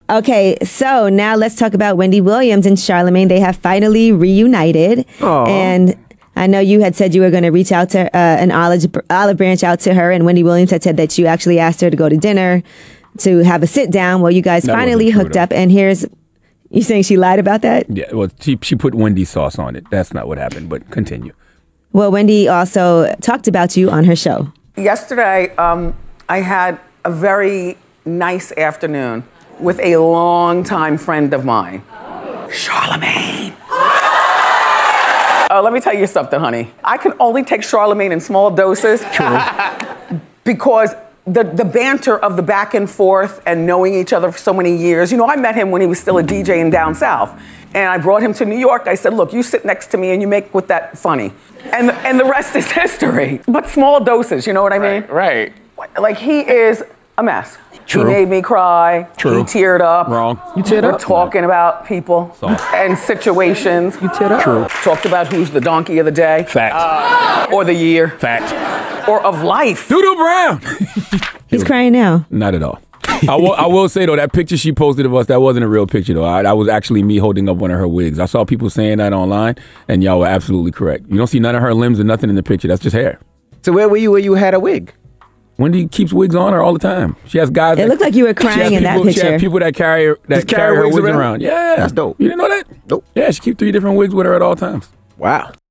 Okay, so now let's talk about Wendy Williams and Charlamagne. They have finally reunited. Aww. And I know you had said you were going to reach out to an olive branch out to her, and Wendy Williams had said that you actually asked her to go to dinner to have a sit down. Well, you guys finally hooked up, and you saying she lied about that? Yeah, well, she put Wendy sauce on it. That's not what happened, but continue. Well, Wendy also talked about you on her show. Yesterday, I had a very nice afternoon with a longtime friend of mine, Charlamagne. Let me tell you something, honey. I can only take Charlamagne in small doses. True. Because the banter of the back and forth and knowing each other for so many years. You know, I met him when he was still a DJ in down south. And I brought him to New York. I said, look, you sit next to me and you make with that funny. And the rest is history. But small doses, you know what I mean? Right. Like, he is a mess. True. He made me cry. True. He teared up. Wrong. You teared We're up? talking about people and situations. You teared up? True. Talked about who's the donkey of the day. Fact. Or the year. Fact. Or of life. Doodoo Brown. He's crying now. Not at all. I will say, though, that picture she posted of us, that wasn't a real picture, though. That was actually me holding up one of her wigs. I saw people saying that online, and y'all were absolutely correct. You don't see none of her limbs or nothing in the picture. That's just hair. So where were you when you had a wig? Wendy keeps wigs on her all the time. She has guys. It looked like you were crying in that She picture. has people that carry her wigs around. Yeah. That's dope. You didn't know that? Nope. Yeah, she keeps 3 different wigs with her at all times. Wow.